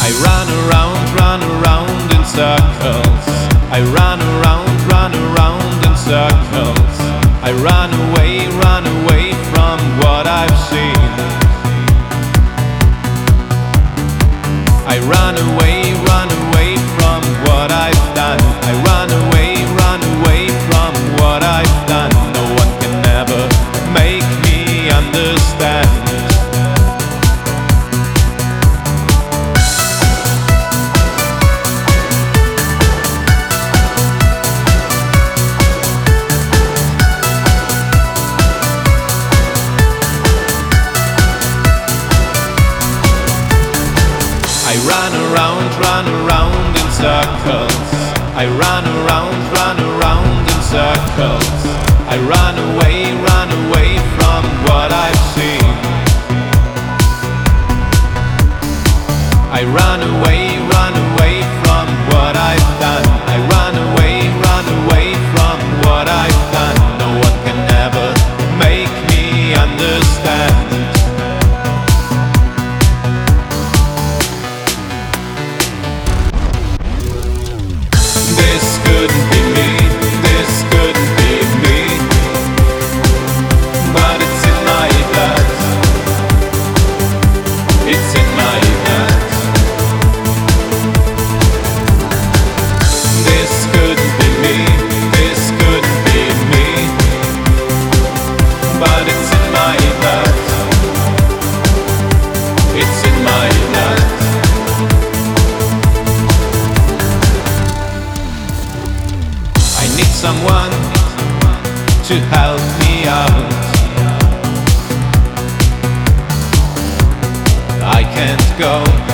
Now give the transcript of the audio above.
I run around in circles. I run around in circles. I run away from what I've seen. I run away from what I've done. I run away from what I've done. No one can ever make me understand. I run around in circles. I run around in circles. I run away from what I've seen. I run away from what I've done. I run away from what I've done. No one can ever make me understand. This couldn't be me, this couldn't be me, but it's in my blood, it's in my blood. This couldn't be me, this couldn't be me, but it's in my blood, it's in my blood. I need someone to help me out. I can't go